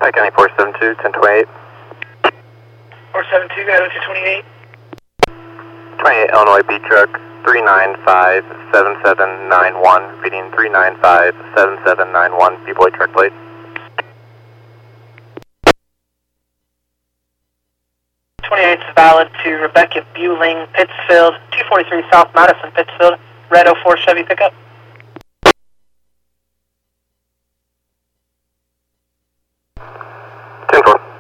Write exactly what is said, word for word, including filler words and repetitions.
Pike County four seven two, ten twenty-eight. four seven two, got two twenty-eight. twenty-eight Illinois B truck, three nine five seven seven nine one, reading three nine five seven seven nine one, B-Boy truck plate. twenty-eight is valid to Rebecca Bueling, Pittsfield, two forty-three South Madison, Pittsfield, red oh four Chevy pickup. ten four.